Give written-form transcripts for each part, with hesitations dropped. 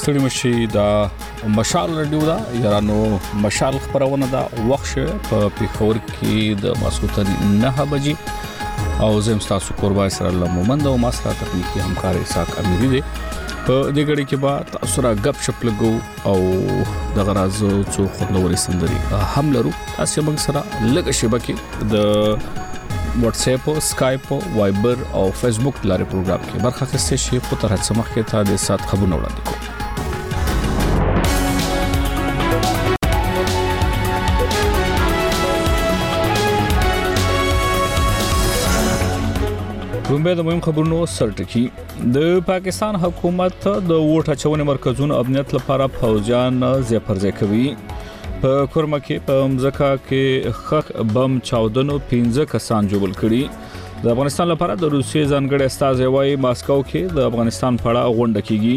ستړي مشي دا مشال رادیو دا یارانو مشال خبرونه دا وخت په پیښور کې د ماسوتن 9 بجې او زم تاسو قربای سره لمومند او ما سره تکنیکی همکار اساق امیری دی په دې غړي کې با تاسو را غب شپ لګو او د غرازو څو خوندوري سندري هم لرو تاسو موږ سره لږ شبکه د واتس اپ سکایپ وایبر او فیسبوک لارې پروګرام کې برخه اخیستئ شي په تر څه مخکې ته د سات خبرونه وړاندې کوم کومبه د مهم خبرونو سرټکی د پاکستان حکومت د ووټ اچونې مرکزونو امنیت لپاره فوجان زیپرځای کوي په کورما کې په مزکا کې خخ بم چاودنو 15 کسان جوړ کړي د افغانستان لپاره د روسیې ځانګړي استازي وايي ماسکو کې د افغانستان په اړه غونډه کیږي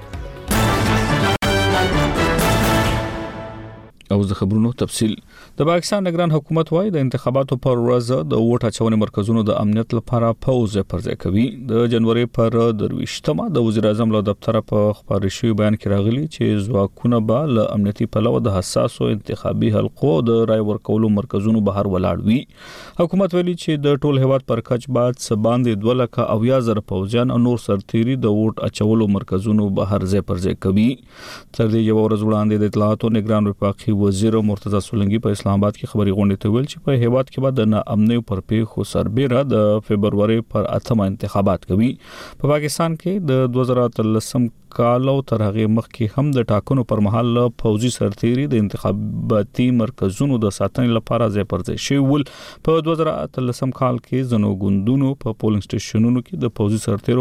او د خبرونو تفصيل د پاکستان نگران حکومت وايي د انتخاباتو پر ورځ د ووټ اچونې مرکزونو د امنیت لپاره فوج پرځای کوي د جنوري پر 23مه د وزیر اعظم له دفتر په خبري شوی بیان کې راغلي چې ځواکونه به له امنیتي پلوه د حساسو انتخابي حلقو د رای ورکولو مرکزونو بهر ولاړ وي حکومت ویلي چې د ټول هیواد پر کچ بعد سباندې 2,000 فوجان او نور سرتيري د ووټ اچولو مرکزونو بهر ځای پرځای کوي تر دې یو ورځ وړاندې د اطلاعاتو نگران وفاقي وزیر مرتضی سولنګي په اسلام آباد کې خبري غونډه ته ویل چې په هیواد کې بعد نه امنیت پر پیښو سربېره د فبرवरी پر 8 انتخابات کوي په پاکستان کې د 2013 کال او تر هغه مخکې هم د ټاکنو پر مهال فوجي سرتيري د انتخاباتي مرکزونو د ساتنې لپاره ځای پرځای شوی ول په 2013 کال کې زنو ګوندونو په پولینګ سټیشنونو کې د فوجي سرتيرو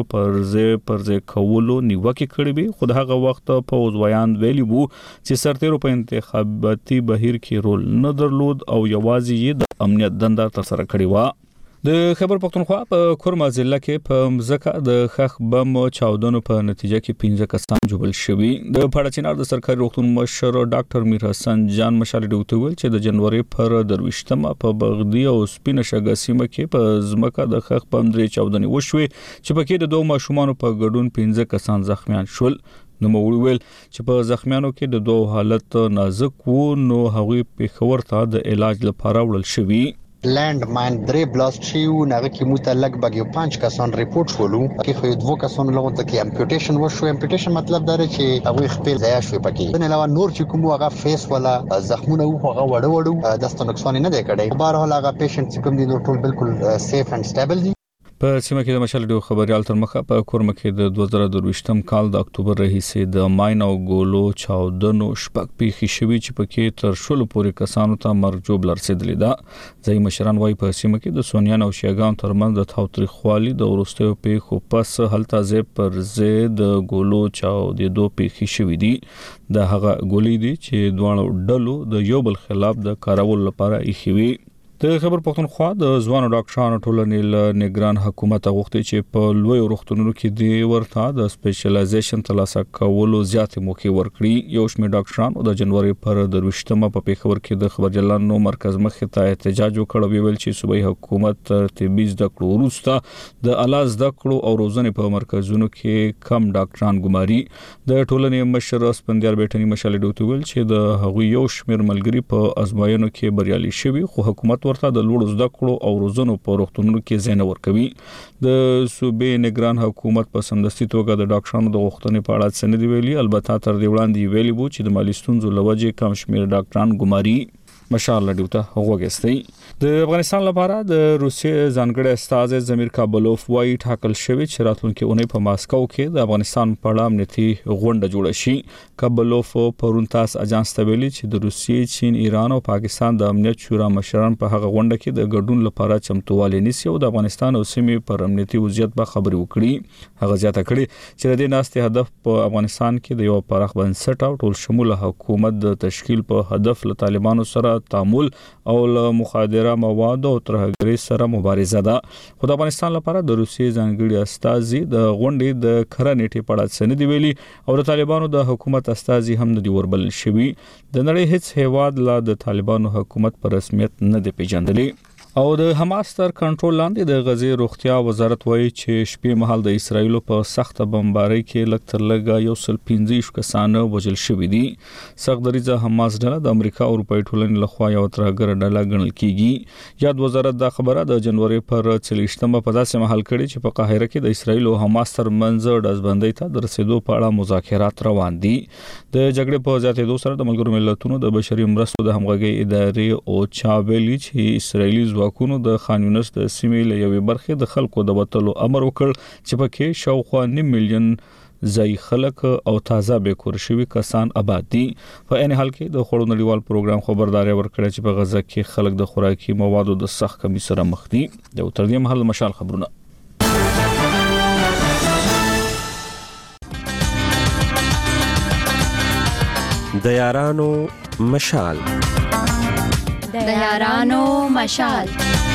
پرځای کولو نیوکه کړې وي خو دغه وخت فوج ویان ویلی وو چې سرتيرو په انتخاباتي بهیر کې رول نه درلود او یوازې د امنیت دنده تر سره کړې و د خبر پښتونخوا په کورما ضلع کې په مزکا د خخ بم چاودنو په نتیجه کې 15 کسان جوړ شوي د پړچینار د سرکاري روغتون مشر ډاکټر میر حسن جان مشال ډوته ویل چې د جنوري پر 23مه په بغدی او سپینه شګه سیمه کې په زمکا د خخ بم درې چاودنې وشوي چې پکې د دوه ماشومان په ګډون 15 کسان زخمیان شول نو موږ ویل چې په زخمیانو کې د دوه حالت نازک وو نو هغوی پیښور ته د علاج لپاره وړل شوي لینڈ ماین درې بلاست شیو نغه کې متعلق بګیو 5 کسان ریپورت شولو کې خو دوه کسان لغون ته کې امپوټیشن وشو امپوټیشن مطلب دا دی چې هغه خپل ځای شوی پکې نه علاوه نور چې کوم هغه فیس ولا زخمونه هغه وړو دسته نقصان نه دی کړی بهر حال هغه پیشنټ چې کوم دي نو ټول بالکل سیف اند سټیبل دي په سیمه کې د مشال ډیو خبريال تر مخه په کورما کې د 2023م کال د اکتوبر رئیسې د ماین او ګولو چاودنو شپږ پیښې شوي چې پکې تر شلو پورې کسانو ته مرګ جوړ رسیدلی دا ځای مشران وايي په سیمه کې د سونیان او شیګان ترمنځ د تاوتریخوالي د ورستیو پیښو پس هلته ځای پر ځای د ګولو چاودېدو پیښې شوي دي د هغه ګولې دي چې دوه ډلو د یو بل خلاف د کارول لپاره ایښوي د خبر پښتونخوا د ځوانو ډاکټرانو ټولنې له نگران حکومت غوښتي چې په لوی روغتونونو کې دی ورته د سپیشلایزیشن ترلاسه کولو زیاتې موقع ورکړي یو شمېر ډاکټران د جنوري پر 23مه په پیښور کې د خبرجلانو مرکز مخې ته احتجاج وکړ ویل چې صوبایي حکومت ترتیبي زده کړو وروسته د اعلی زده کړو او روزنې په مرکزونو کې کم ډاکټران ګماري د ټولنې مشر سپندیار بیٹنی مشال ډوته ویل چې د هغوی یو شمېر ملګری په ازمایښتونو کې بریالي شوي خو حکومت ورته د لوړ زده کړو او روزنو په روغتونونو کې ځای نه ورکوي د صوبې نگران حکومت په سمدستي توګه د ډاکټرانو د غوښتنې په اړه څه نه دی ویلي البته تر دې وړاندې ویلي وو چې د مالي ستونزو لوجې کم شمېر ډاکټران ګماري مشال لډیوته وګستي د افغانستان لپاره د روسیې ځانګړي استازي زمیر کابلوف وايي ټاکل شوی چې راتلونکي اونۍ په ماسکو کې د افغانستان په اړه امنیتي غونډه جوړه شي کابلوف پرون تاس اجانس ته ویلي چې د روسیې چین ایران او پاکستان د امنیت شورا مشران په هغه غونډه کې د ګډون لپاره چمتووالی نیسي او د افغانستان او سیمې پر امنیتي وضعیت به خبري وکړي هغه ځاته کړي چې د دې ناستې هدف په افغانستان کې د یو پراخ بنسټ او ټول شموله حکومت د تشکیل په هدف له طالبانو سره تعامل او له مخدره مواد او ترهګرۍ سره مبارزه ده خو د افغانستان لپاره د روسیې ځانګړي استازي د غونډې د کرنټي په اړه څه نه دی ویلي او د طالبانو د حکومت استازي هم د وربل شوی د نړۍ هیڅ هیواد لا د طالبانو حکومت پر رسمیت نه دی پیژندلی او د حماس تر کنټرول لاندې د غزې روغتیا وزارت وایي چې شپې مهال د اسرایل په سخت بمبارۍ کې لږ تر لږه 115 کسان وژل شوي دي. سخت دریځه حماس ډله د امریکا او اروپای ټولنې لخوا یو ترګر ډله ګڼل کیږي. یاد وزارت دا خبره د جنوري پر 30مه په داسې مهال کړي چې په قاهره کې د اسرایل او حماس ترمنځ دزبندۍ ته د رسیدو په اړه مذاکرات روان دي. د جګړې په زیاتېدو سره د ملګرو ملتونو د بشري مرستو د همغږي ادارې او چاویلی چې اسرایلی ځواکونو د خان یونس د سیمې له یوې برخې د خلکو د وټلو امر وکړ چې پکې شاوخوا 9 میلیون ځای خلک او تازه به کور شوي کسان آباد دي. په ان حال کې د خړو نړیوال پروګرام خبرداري ورکړه چې په غزه کې خلک د خوراکي موادو د سخت کمی سره مخ دي. د تر دې مهال مشال خبرونه د یارانو مشال د یارانو مشال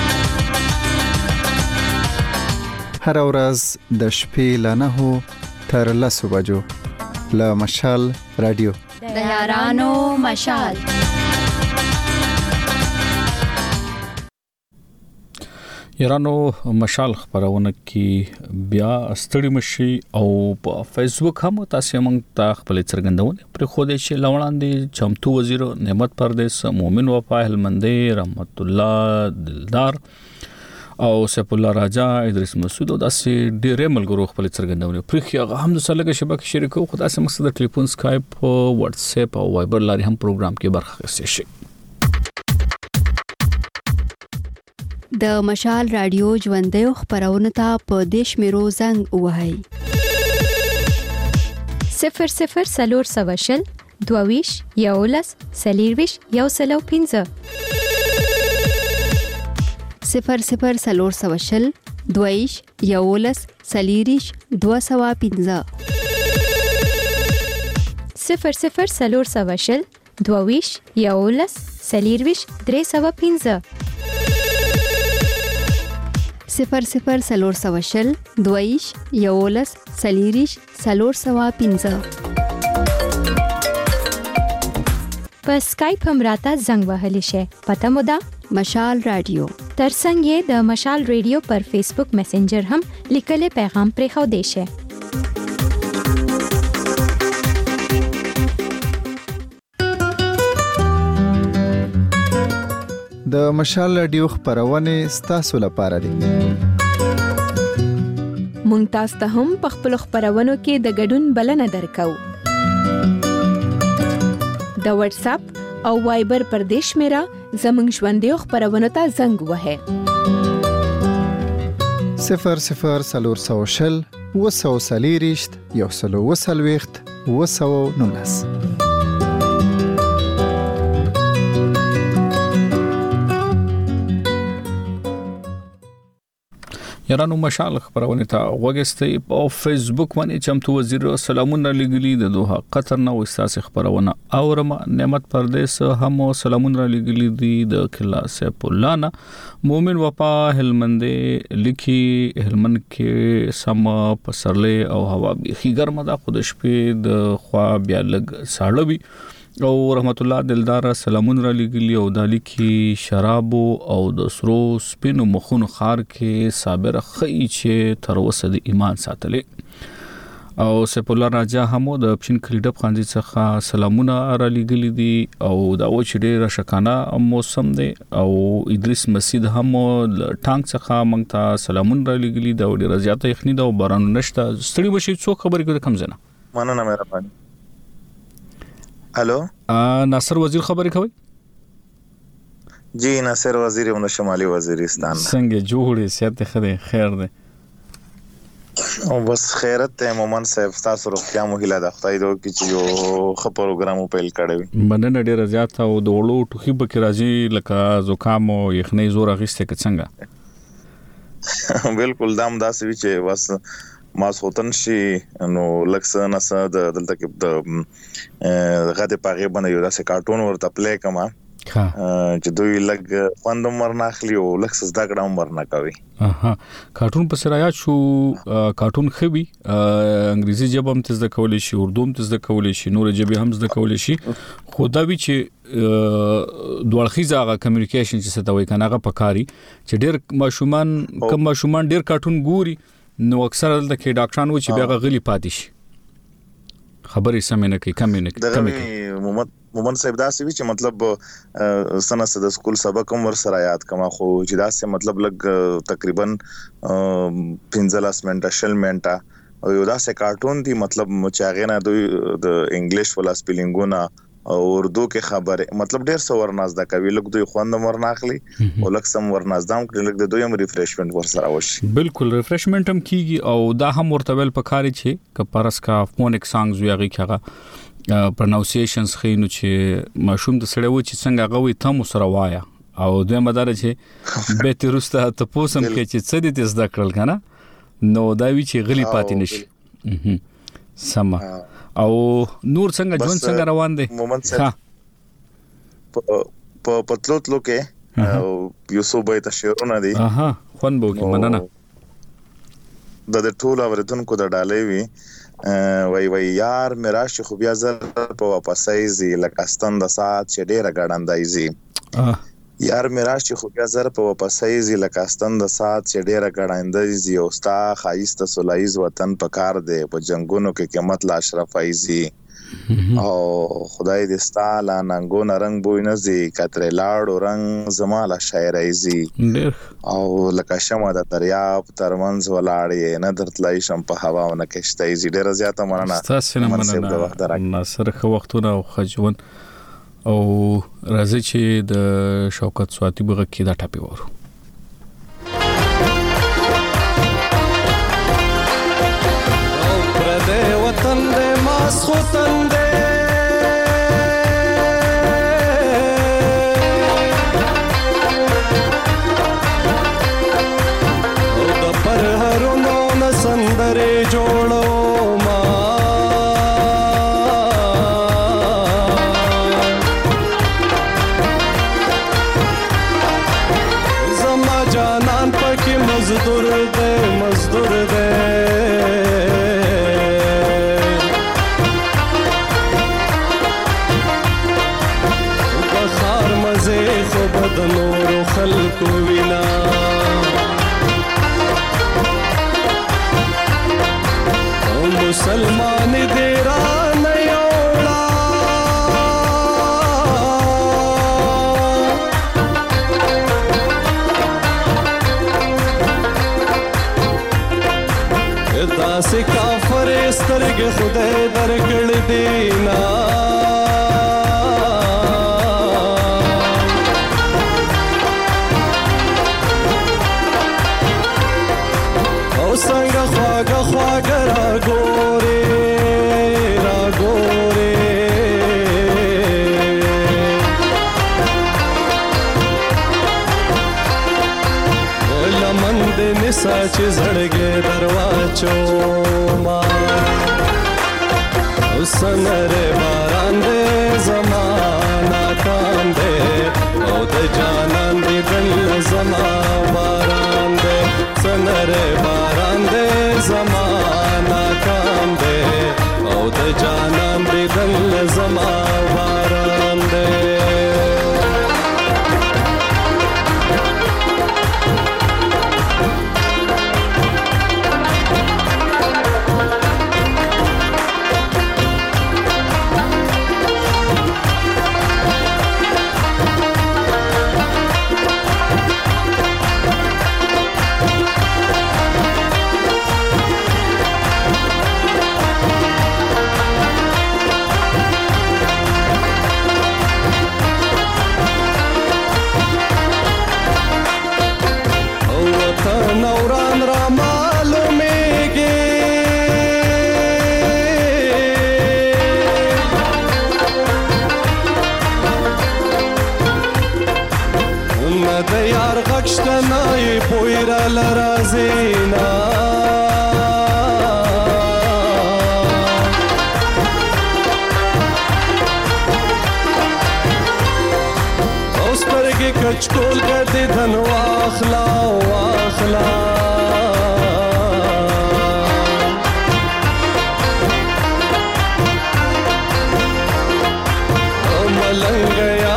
هر ورځ د شپې له 9 تر 10 بجو له مشال رادیو د یارانو مشال. یارانو مشال خبرونه کې بیا ستړي مشي او په فیسبوک هم تاسو موږ ته خپل څرګندونه پر خو دې چې لوړاندې چمتو وزیر نعمت پردیس مومن وفا هلمندې رحمت الله دلدار او سیف الله راجا ادریس مسعود او داسې ډېرې ملګرو خپل څرګندونه پر خو هغه هم د سلګه شبکې شریکو خو داسې مقصد د ټلیفون سکایپ واتس اپ او وایبر لاري هم پروګرام کې برخه اخیستل شي. د مشال رادیو ژوندۍ خبرونه ته په دیش میرو زنګ وهاي 00 سلور سواشل دوویش یولس سلیرویش یوسلو 00 سلور سواشل دویش یولس سلیریش 215 00 سلور سواشل دوویش یولس سلیرویش 315 00 سلور سواشل دویش یولس سلیریش 315 په سکایپ هم راته زنګ وهلی شي. پته مو ده مشال رادیو ترڅنګ یې د مشال ریډیو پر فیسبوک میسنجر هم لیکلې پیغام پرې خو دی شي. د مشال رادیو خبرونه ستاسو لپاره دي. مونږ تاسو ته هم په خپل خبرونو کې د ګډون بلنه درکو. د واتس اپ او وایبر پر دیش میرا زمنګ ژوندۍ خبرونه ته زنګ وهه 00 سلور سواشل وسو سلیریشت یوسلو وسلويخت وسو نونس. یارانو مشال خبرونه ته وګستې په فیسبوک باندې چمتو وزیر سلامونه لګلی د دوه قطر نو اساس خبرونه او نعمت پردیس هم سلامونه لګلی دي د کلا سیف الله نه مومن وفا هلمندې لکی هلمند کې سم پسرلې او هوا بيخي ګرمه ده خود شپې د خوا بیا لګ ساړوي او رحمت الله دلدار سلامون را لګلی او دالی کې شراب او د سرو سپینو مخونو خار کې صابر خی چې تر اوسه د ایمان ساتلې او سیف الله راجا هم د پښین کلیډب خانجي څخه سلامونه را لګلی دي او دا و چې ډېر شکانه موسم دی او ادریس مسعود هم ټانک څخه مونږ ته سلامون را لګلی دا ډېر زیاته یخني دا باران نشته ستړي بشي څو خبرې کوي کم زنه مننه مهرباني. الو ناصر وزیر خبرې کوي؟ جی ناصر وزیر ون شمالي وزیرستان څنګه جوړې سیاته خدای خیر ده او بس خیرت ته مومن صاحب تاسو روغتیا مو هیله ده خدای دې وکړي چې یو خبر پروګرام پیل کړی مننه ډیره زیاته او د وړو ټوخي بکې راځي لکه زکام او یخنۍ زور اخیسته ک څنګه بالکل دام داسې وی چې بس ما سوتن شي نو لکه نسا د دلته کې د غته پاغه باندې یو داسې کارټون ورته پلی کما چې دوی لګ پندم ورنه اخلي او لکه زدا کډم ورنه کوي. کارټون په سره یا شو کارټون خوي انګریزي ژبه هم تزده کولې شي اردو هم تزده کولې شي نور ژبه هم تزده کولې شي خو دا وی چې دوړخیزه هغه کمیونیکیشن چې ستوي کنه هغه پکاري چې ډیر ماشومان کم ماشومان ډیر کارټون ګوري نو اکثر دلته کې ډاکټران و چې بیا غلي پاتې شي خبرې سمې نه کوي کمیونیکیشن مومن صاحب دا سی چې مطلب سنه د سکول سبق هم ور سره یاد کما خو چې دا سه مطلب لګ تقریبا 15 منټه شل منټه او یو دا سه کارټون دی مطلب مچاغه نه د انګلیش ولا سپیلینګونه او اردو کې خبره مطلب ډیر څو ورناز دا کوي لکه دوی خوند ورناخلي او لکه سم ورناز دام کړي لکه د دوی هم ریفریشمنت ور سره وشي بالکل ریفریشمنت هم کیږي او دا هم ورتبل پکاري چې کپارس کا فونیک سانګز ویغي کغه پرونونسیشنز خینو چې ماشوم د سړیو چې څنګه غوي تم سره وایا او دوی مدار چې به ترسته ته پوسم کې چې څه دې زده کړل کنه نو دا وی چې غلی پاتې نشي سما او نور څنګه ژوند څنګه روان دي مومن صاحب په پتلوت لوکه یو سو به تشیرونه دي خوان بو کې مننه د ټول اوریدونکو د ډالۍ وی یار میرا شي خو بیا زر په واپسای زی لکستان د سات چې ډیره ګړندای زی یار میرا شي خو بیا زر په واپسای زی لکستان د سات چې ډیره ګړندای زی او ستا خایسته سولایز وطن پکار دی په جنگونو کې قیمت لا اشرفای زی او خدای دې ستاله ننګو نرنګ بوی نه زی کتر لاړو رنگ زماله شاعرای زی او لکه شمع د دریاب ترمنځ ولاړې نه درتلای شم په هوا او نه کشتای زی ډیره زیاته مننه تاسو نه مننه ناصر خو وختونه او خجون او راځي چې د شوکت سواتی بغه کې دا ټاپي ورو او پر دې وطن دې ماس خوتن دې او د پر هرونو نسندرې جوړو مزدور دے بخار مزے خو بدنور خلق وینا او مسلمان دیرا نیوڑا داسې کافر سترګې خدای درکړ دینا او څنګه خواږه خواږه راګورې لمن دې نسا چې زړګې درواچو ما سنر باران دې زمانہ کام دې او د جانان دې دل زما باران دې سنر باران دې زمانہ کام دې او د جانان دې دل زما باران دې نوران را معلومیږي نه د یار غږ شته نه یې پوی راله راځي نه او سترګې کچکول ګرځي دن واخلا ملنګ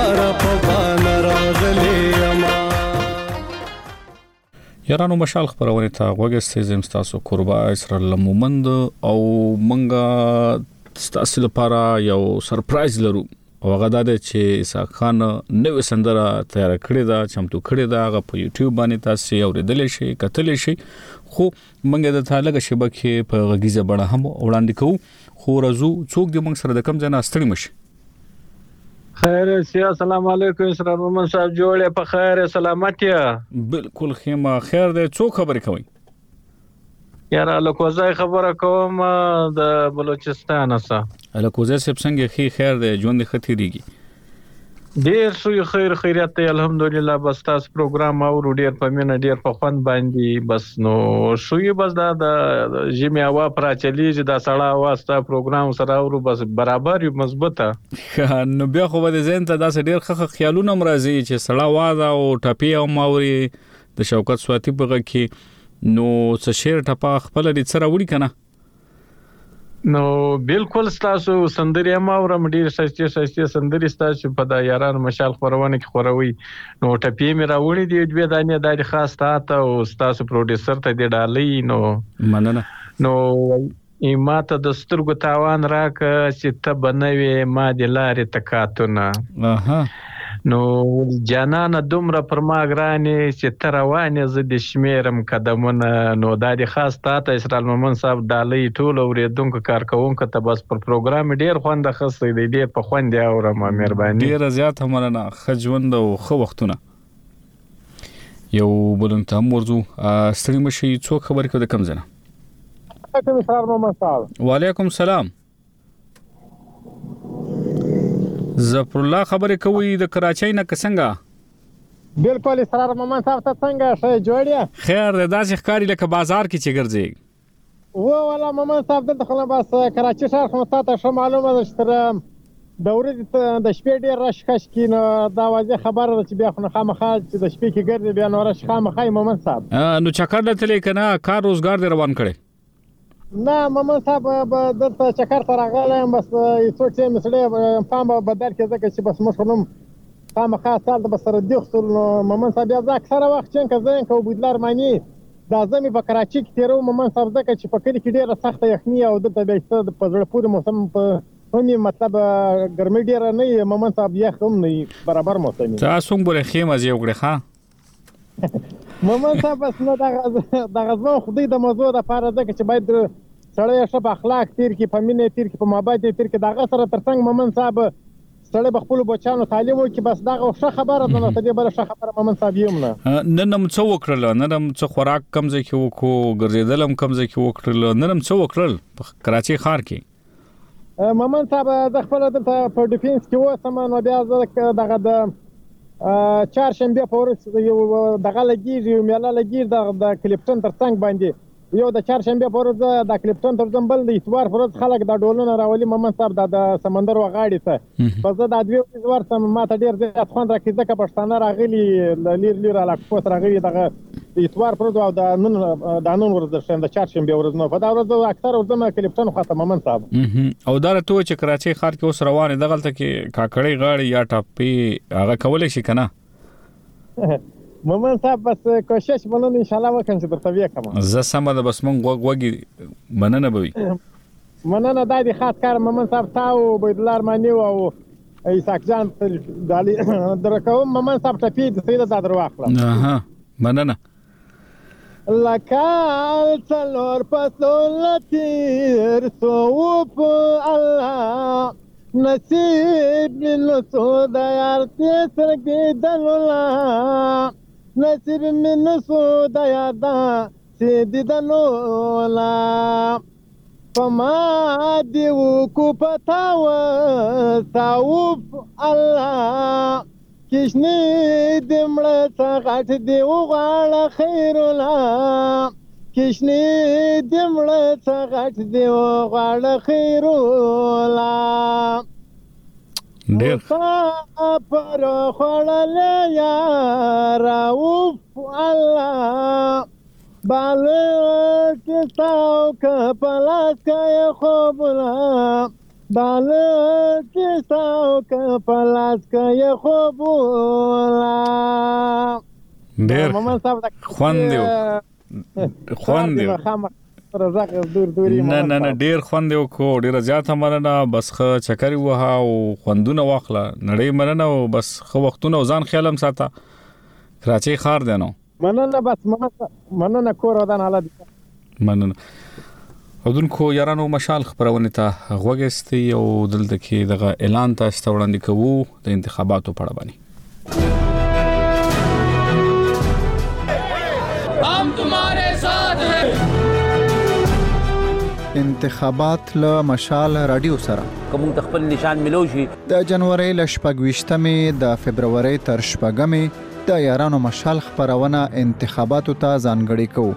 یارانو مشال خبرونه ته وګستې زم تاسو قربا اسرائیل مومند او منګه تاسو لپاره یو سرپرایز لرو او هغه دا چې اسحاق خان نوې سندره تیار کړې ده چمتو کړې ده هغه په یوټیوب باندې تاسو اوریدل شي کتل شي خو منګه د تعلق شبکې په غږیزه بڼه هم وړاندې کوو خو رزو څوک د منګ سره د کم ځای ستړي مشي خیر السلام علیکم اسرار محمد صاحب جوړه په خیر سلامتیا بالکل خیمه خیر ده څو خبرې کوي یاره لکوزای خبره کوم د بلوچستان څخه لکوزای سب څنګه خیر ده ژوند ختیریږي ډیر سوی خیر خیریت الحمدلله بس تاسو پروګرام او ډیر په مینه ډیر په خوند باندې بس نو شوی بس دا د جمی هوا پر چلیږي دا سړا واسطه پروګرام سره او بس برابر یو مضبوطه نو بیا خو به زین ته دا ډیر خخ خیالونه مرضی چې سړا واده او ټپی او ماوري د شوکت سواتی په کې نو څه شیر ټپا خپل دې سره وړي کنه نو بالکل تاسو سندري ما ورم ډیر شایسته سندري تاسو په دا یاران مشال خورونه کې خوروي نو ټپی مې راوړي دی دوه دانې د خاص ته او تاسو پروډوسر ته دی ډالې نو مننه نو ماته د سترګو تاوان راک چې ته بنوي ما د لارې تکاتونه نو جانانه دومره پر ما ګرانې چې تر روانې ز د شمیرم قدمونه نو د خاص ته اسرائیل مومن صاحب ډالې ټول اوریدونکو کارکونکو ته بس پر پروګرام ډیر خوند خسته دی ډیر په خوند اورم مهرباني ډیر زیات مننه خجوند او خو وختونه یو بلنت هم ورزو ستړي مشي څو خبرې کوي کم زنه اسرائیل مومن صاحب وعلیکم السلام ظفر الله خبرې کوي د کراچۍ نه څنګه بالکل اسرار مومن صاحب ته څنګه ښه جوړیا خیر ده داسې ښکاری لکه بازار کې چې ګرځي ولا مومن صاحب دلته خو بس کراچۍ ښار خو ته ښه معلومه ده چې د ورځې د شپې ډیر رش کش کینو دا واځي خبره ده چې بیا خو خامخا چې د شپې کې ګرځي بیا نو رش خامخا مومن صاحب نو چکر لته کنه کار روزګار دی روان کړي نه مومن صاحب دلته چکر ته راغلم بس څو چې مسړې فهم بدل کې ځکه چې بس مخونم خامخا سال د بس سره دی خپل مومن صاحب بیا اکثره وخت چې کزن کو بودلار معنی دا زمي په کراچۍ کې تیرو مومن صاحب ځکه چې په کلی کې ډیره سخته یخني او دلته به ست په زړه پورې موسم په همي مطلب ګرمي ډیره نه مومن صاحب یخ هم نه برابر موسم تاسو موږ خیمه زی وګړه ښا مومن صاحب بس نو دا غزو خدای د موضوع د پاره ځکه چې باید سړی ښه په اخلاق تیر کې په مینه تیر کې په محبت تیر کې دا سره ترڅنګ مومن صاحب سړی په خپل بچانو تعلیم وکړي بس دا ښه خبره ده نو ته دې بل ښه خبره مومن صاحب یم نه نن څو وکړل نن څو خوراک کم ځای کې وکړو ګرځیدلم کم ځای کې وکړل نن څو وکړل په کراچۍ ښار کې مومن صاحب د خپل دلته په ډیفنس کې وسم نو بیا دغه د چهارشنبه په ورځ یو دغه لګیږي میله لګیږي د کلیپټن ترڅنګ باندې یو د چهارشنبه په ورځ د کلیپټن تر ځمبل د اتوار پر ورځ خلک د ډولونه راولي مومن صاحب د سمندر وغاړي ته پس دا د دوی ورځ ما ته ډیر زیات خوند راکړي ځکه پښتانه راغلي لیر علاقه راغلي دغه د اتوار پر ورځ او د نن ورځ د چهارشنبه ورځ نو په دا ورځ اکثر ورځم کلیپټن خاطر مومن صاحب او دا ته چې کراچۍ ښار کې اوس روانه دغلته کې کاکړی غاړي یا ټاپي هغه کولای شي کنه مومن صاحب بس کوشش ونن ان شاء الله وکړم چې درته وکم زه سم ده بس مونږ وګي مننه بوي مننه د دې خاص کار مومن صاحب تاو بيدلار مانی او ایساک جان دالي درکوم مومن صاحب ټپی د سیده د درواخله مننه لکال څلور پسولتیر سوپ الله نصیب نو سو د یار تر کې دلولا نصیب من سو د یار دا سید دلولا فما دیو کو پتاو تاوف الله کشنی دمړه څغټ دیو غاړه خیرلا کشنی دمړه څغټ دیو غاړه خیرلا ډیر پر خړل یا راوف الله بال کې تاو ک پلاس کې خوبلا بال کې تاو ک پلاس کې خوبلا ډېر مومن صاحب خوند دی نه ډېر خوند یو کو ډېر زیاته مننه بس خه چکرې وها او خوندونه واخله نړۍ مننه او بس خو وختونه ځان خیالم ساته کراچۍ خار دی نو مننه بس مننه کور ودان حالت مننه اودونکو یارانو مشال خبرونه ته غوګستي او دلته کې دغه اعلان تاسو ته وړاندې کوو د انتخاباتو په اړه باندې हम तुम्हारे साथ हैं انتخابات له مشال رادیو سره کوم تخپل نشان ملوشي د جنوري ل 28مې د فبرवरी تر 8مې د یارانو مشال خبرونه انتخاباتو ته ځانګړي کوو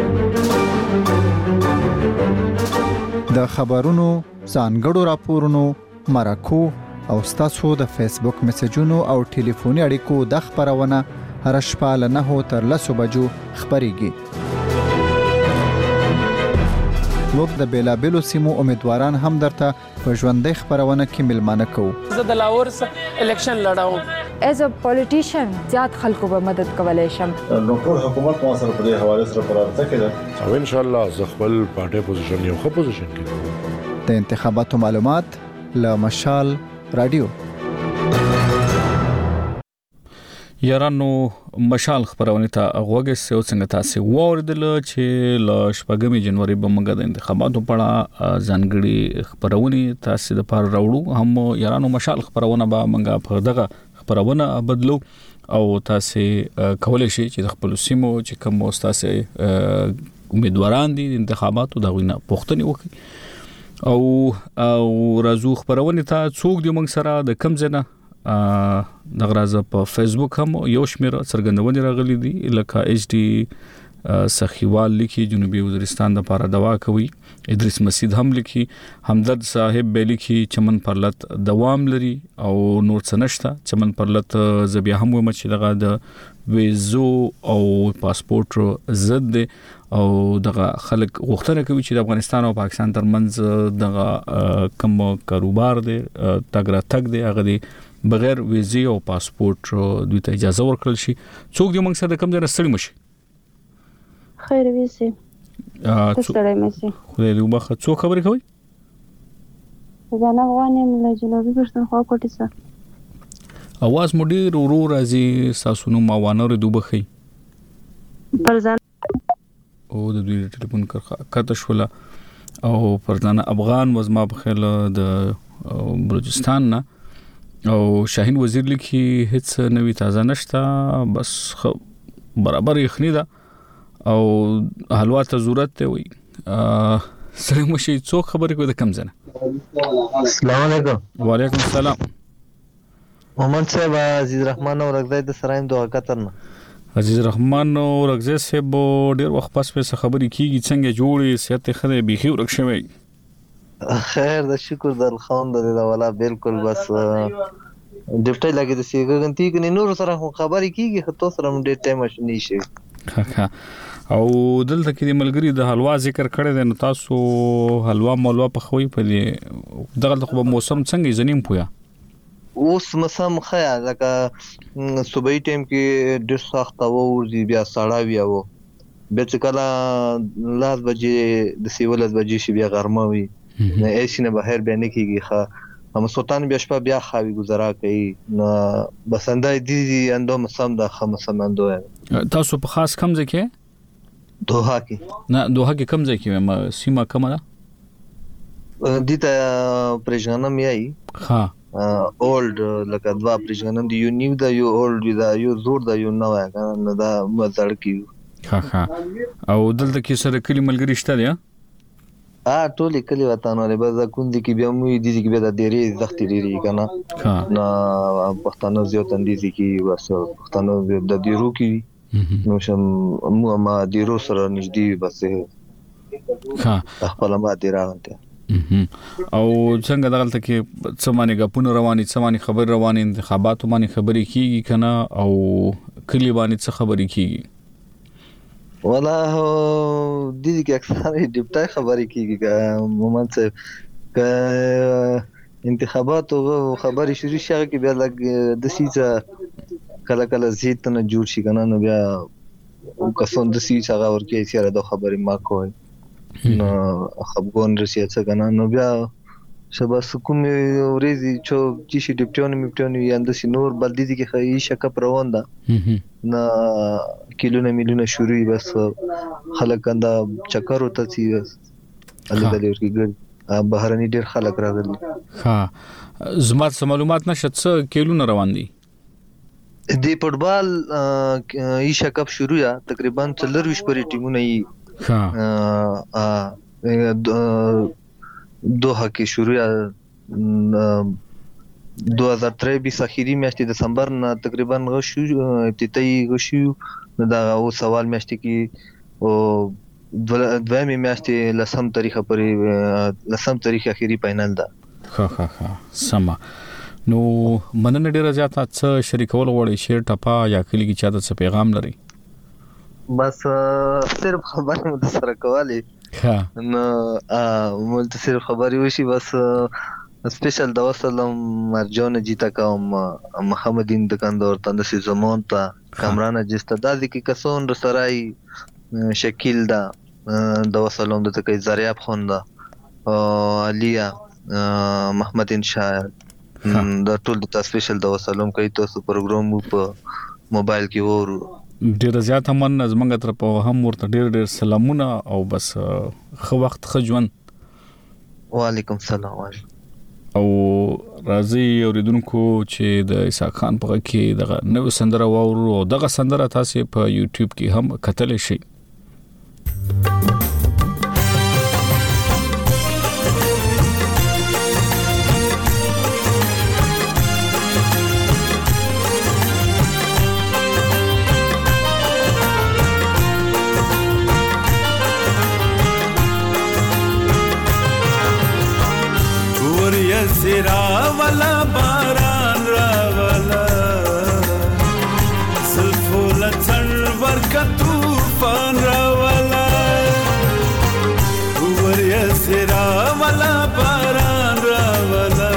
د خبرونو ځانګړو راپورونو مرکو او ستاسو د فیسبوک میسجونو او ټلیفوني اړیکو د خبرونه هر شپه له 9 تر 10 بجو خبريږي موږ د بیلابلو سیمو امیدواران هم درته په ژوندۍ خبرونه کې ملمانه کوو زه د لاهور الیکشن لړاوم ایز ا پولیټیشن زیات خلکو به مدد کولای شم نو ټول حکومت مو سره په دې حواله سره پرارته کړه او ان شاء الله زه خپل پارټي پوزیشن یو ښه پوزیشن کې د انتخاباتو معلومات له مشال رادیو یارانو مشال خبرونه ته غوګه سه څنګه تاسو ووردل چې ل 8 جنوري به موږ د انتخاباتو په اړه ځانګړي خبرونه تاسو د پاره راوړو هم یارانو مشال خبرونه به موږ په دغه خبرونه بدلو او تاسو کولای شئ چې د خپل سیمو چې کوم تاسو امیدواران دي د انتخاباتو دغه نه پوښتنه وکړي او راځو خبرونه ته څوک دی موږ سره د کم ځنه دغه راز په فیسبوک هم یو شمیر څرګندونه راغلي دي لکه ایچ ډي سخیوال لیکي جنوبي وزیرستان د پاره دوا کوي ادریس مسعود هم لیکي همدرد صاحب لیکي چمن پرلت دوام لري او نور څنشته چمن پرلت زبیا هم مچ دغه د ویزو او پاسپورت زد او دغه خلک غوښتنه کوي چې د افغانستان او پاکستان ترمنځ دغه کوم کاروبار دی تګ دی هغه دی بغیر ویزه او پاسپورت دوی ته اجازه ورکړل شي څوک دی موږ سره کوم ځای ستړي مشي خیر ویسه ستړي مشي خو دې وبخه څو خبرې کوي ځان افغانیم له جنوبي پښتونخوا کوټه سره اواز مډیر ورو راځي ساسونو ماوانه دوبخي پرځان او د دوی ټلیفون کاته شولا او پرځان افغان وزما بخیل د بلوچستان نه او شاهین وزیر لیکي هیڅ نوې تازه نشته بس برابر یخنی ده او حلوا ته ضرورت دی وي سره مشي څو خبرې کوي د کم ځنه السلام علیکم وعلیکم السلام محمد صاحب عزیز رحمان او رغزای د سرایم دوه قطرنه عزیز رحمان او رغزای صاحب ډیر وخت پس په خبرې کیږي څنګه جوړې صحت خره بيخي ورکشوي خیر د شکر د الحمدلله والا بالکل بس ډیپټای لګي د سیګنتی کني نور سره خبرې کیږي خو تاسو سره ډېر ټایم نشي او دلته کې د ملګری د حلوا ذکر کړی دی نو تاسو حلوا مولوا په خوې په دغه خو موسم څنګه زنیم پویا اوس مسم خیا لکه صبحي ټایم کې ډېر سخت او ورځي بیا ساړه بیا وو به چې کله لاس بجې د سیولز بجې شي بیا غرمه وي نه ایسي نه بهر بیا نه کیږي ښه هم سلطان بیا شپه بیا خاوي گزارا کوي نو بسنده دي اندو مسم د خمسم اندو تاسو په خاص کم ځکه دوحه کې نه دوحه کې کم ځکه ما سیمه کومه ده دته پرېژنم یای ها اولډ لکه دوا پرېژنم دی یو نیو دا یو اولډ دا یو زور دا یو نو نه دا مزړ کیو ها او دلته کې سره کلی ملګری شته دی ټولې کلی وطن ولې بس کوندې کې بیا مو دي چې بیا د ډېرې زختې ډېرې کنه نه پښتانه زیات اندېږي کې بس پښتانه د ډیرو کې نو شم مو ما ډیرو سره نږدې بس خپل ما ډیراته او څنګه دغلت کې سمانه غپونه رواني سمانه خبر رواني انتخابات باندې خبرې کیږي کنه او کلی باندې څه خبرې کیږي ولا دي کې اکثر ډیپټای خبرې کیږي مومنت ک انتخابات او خبرې شروع شوه کې بیا لګ د سیزه کله کله زیات نه جوړ شي کنه نو بیا کسون د سی څنګه ورکی سره د خبرې ما کوي نو خپګون رسي څه کنه نو بیا شبا کوم ورېزي چې شي ډیپټیون یاند سي نور بلدي دي کې خي شک پروان ده نا کیلونه میلیونه شروع بس خلک انده چکر وته سي الله دې ورکی ګر بهرني ډیر خلک راغلي ها زمات معلومات نشه څه کیلونه روان دي د فوټبال ای شکپ شروع یا تقریبا 40 پرې ټیمونه ها دوه کې شروع یا 2023 اخیری میاشت دسمبر نه تقریبا غشو ابتدایي غشو دا او سوال میاشت کې او دویمه میاشت لسم تاریخ اخیری فائنل ده ها سما نو مننه ډیره زیاته څه شریکول غواړي شیر ټپا یا کلی کې چاته څه پیغام لري بس صرف خبره مو سره کوالي ها نو مول صرف خبري وشي بس سپیشل د وسلم مرجان جیتا کوم محمدین دکاندار تندسي زمان تا کامران جسته د دې کې کسون رسرای شکیل دا د وسلم د تکي زریاب خون دا علیا محمد شاعر د ټول د سپیشل د وسلم کوي تاسو پروګرام په موبایل کې ورو ډیر زیات من زمنګ تر په هم ورته ډیر سلامونه او بس خو وخت خجون وعلیکم السلام او راځي اوریدونکو چې د اسحاق خان په کې دغه نو سندره وورو او دغه سندره تاسو په یوټیوب کې هم کتل شي زرا والا باران راولا سلفول څنور کا طوفان راولا وریا زرا والا باران راولا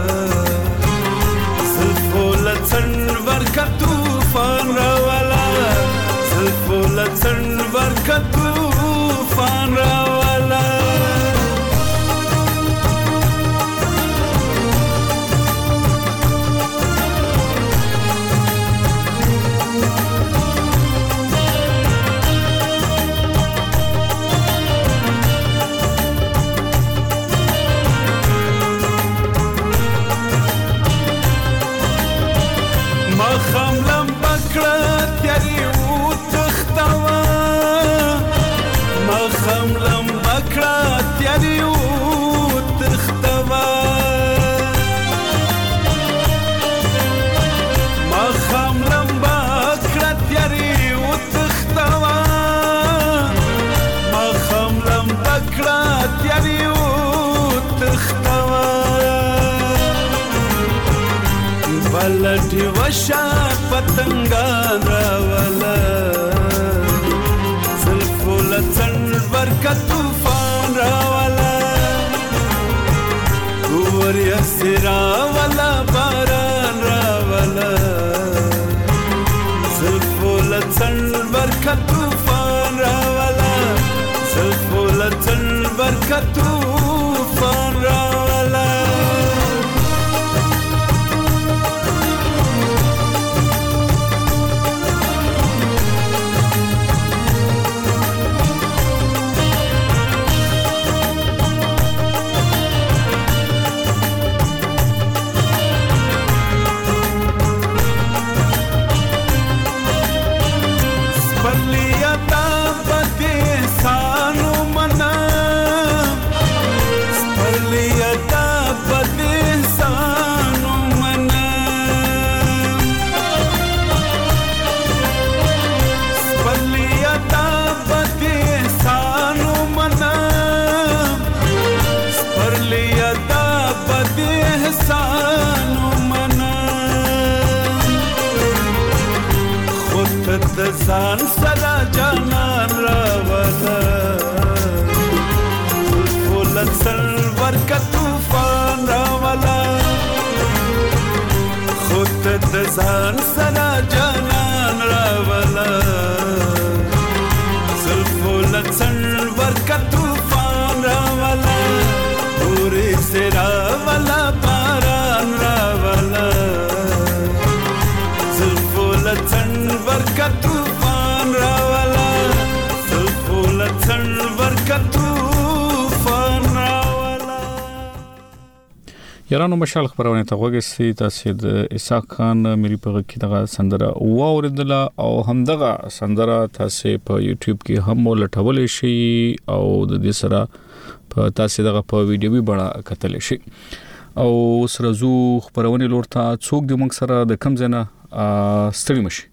سلفول څنور کا طوفان راولا سلفول څنور کا طوفان راولا بلټي وشا پتنګان راولا سلفول څنور کا طوفان راولا وریا سرا والا باران راولا سلفول څنور کا طوفان راولا سلفول څنور کا طوفان راولا ځان سره جانان راولا فول څنور کا طوفان راولا خود د ځان سره یارانو مشال خبرونه ته وګورئ تاسو د اسحاق خان مری په کې دغه سندره واوریدله او هم دغه سندره تاسو په یوټیوب کې هم ولټولې شي او د دې سره په تاسو دغه په ویډیوي بڼه کتلی شي او سره زو خبرونه لورته څوک د موږ سره د کم ځنه ستړي مشي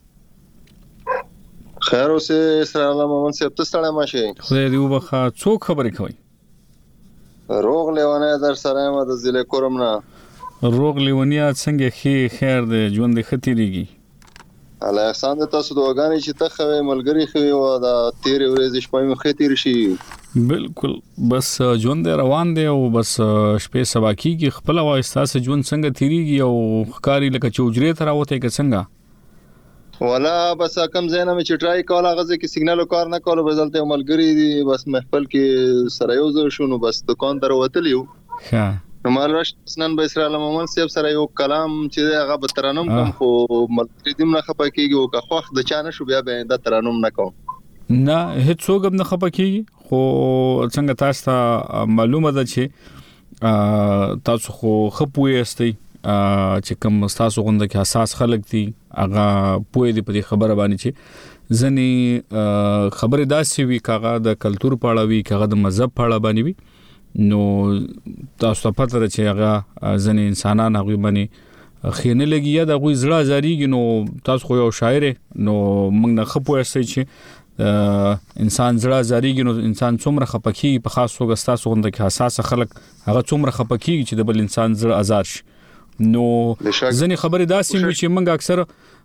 خیر اوسه اسرائیل مومن صاحب ته ستړي ماشي خدای دې وبخا څوک خبرې کوي روغ لیوانه در سره ما د ضلع کورم نه روغ لیوانیا څنګه خیر د ژوند ختیریږي الله احسان د تاسو دوغانی چې ته خوي ملګری خوي او د تیر ورځې شپې مخ تیر شي بالکل بس ژوند روان دی او بس شپې سبا کیږي خپل وایستاسه ژوند څنګه تیریږي او خکاری لکه چوجري تر اوته کې څنګه ولا بس کم زینه مې چې ټرای کوله غزه کې سیګنال کار نه کوله بدلته ملګری دي بس محفل کې سره یو ځو شنو بس دکان در وتلیو ها نمال رش سنن به اسرائیل مومن صاحب سره یو کلام چې هغه به ترانم کوم خو ملګری دې نه خپه کیږي او که خوخ د چانه شو بیا به د ترانم نه کوم نه هیڅ څوک نه خپه کیږي خو څنګه تاسو ته معلومه ده چې تاسو خو خپوي استئ چې کوم تاسو غونډه کې حساس خلک دي هغه پوهې دي په خبره باندې چې ځنی خبره داسې وی کاغه د کلچر پاړه وی کاغه د مذهب پاړه باندې وی نو تاسو په پته چې هغه ځنی انسانان هغه باندې خینه لګي یا د غوي زړه زاریږي نو تاسو خو یو شاعر نو موږ نه خپوي استئ چې انسان زړه زاریږي نو انسان څومره خپکی په خاص توګه تاسو غونډه کې حساس خلک هغه څومره خپکی چې د بل انسان زړه آزار شي نو ځنی خبره داسې وي چې موږ اکثر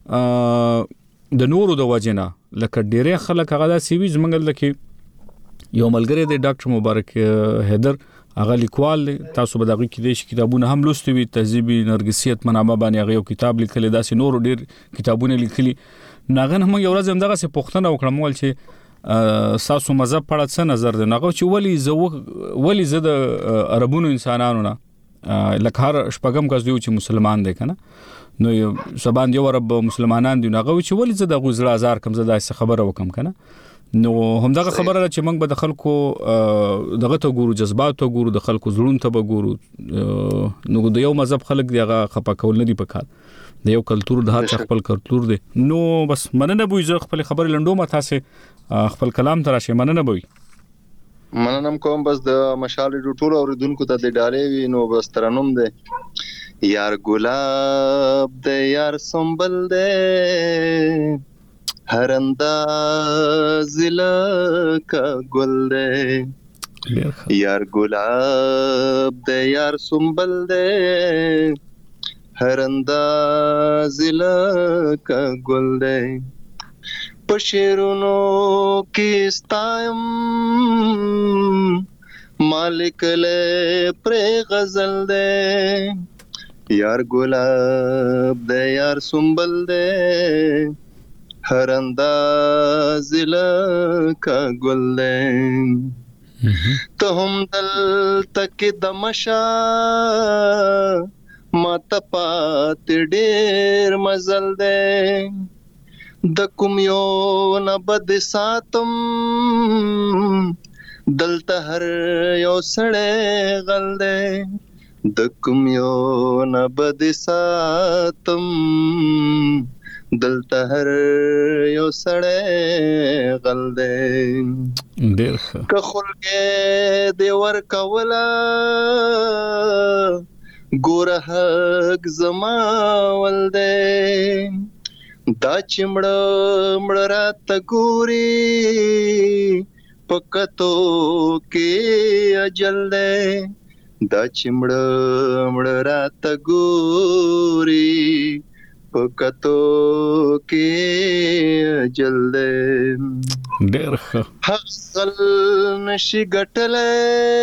د نورو د وجنه لکه ډېرې خلک هغه داسې وي زمونږ لکه یو ملګری دی ډاکټر مبارک حیدر هغه لیکوال تاسو به دغه کې د کتابونو هم لوستي وي تهذیبی نرګسیت منابع باندې هغه یو کتاب لیکلی داسې نورو ډېر کتابونه لیکلي ناغه هم یو ورځ هم دغه څه پوښتنه وکړم ول چې تاسو مذهب په اړه څه نظر دی ناغه چې ولی زه د عربونو انسانانو نه لکه هر شپږم کس دی چې مسلمان دی کنه نو سبان دی عرب مسلمانان دی ناغه چې ولی زه د غوزړه هزار کم زه داسې خبره وکم کنه نو همدغه خبره چې موږ به د خلکو دغه ته ګورو جذبات ته ګورو د خلکو زړون ته به ګورو نو د یو مذهب خلک دی هغه خپه کول نه دی پکار د یو کلچر د هر خپل کلچر دی نو بس مننه بوي زه خپل خبر لنډو ما تاسو خپل کلام تراشه مننه بوي مننم کوم بس د مشال ټول اوریدونکو ته د ډالې وی نو بس ترنم دی یار ګلاب د یار سنبل دی هر انداز لکه ګل دی یار ګلاب د یار سنبل دی هر انداز لکه ګل دی پشیرونو کې ستایم مالک له پر غزل دے یار ګلاب د یار سنبل دے هر انداز لکه ګل دے ته هم دل تک دمشا ما تپات ډېر مزل دے د کوم یو نه بد ساتم دلته هر یو سړی غل دی د کوم یو نه بد ساتم دلته هر یو سړی غل دی ډېر که خلګې دی ورکوله ګوره حق زما ول دی دا چمړ رات ګوري پکتو کې اجل دے دا چمړ رات ګوري پکتو کې اجل دے ډېر حاصل نشي ګټلې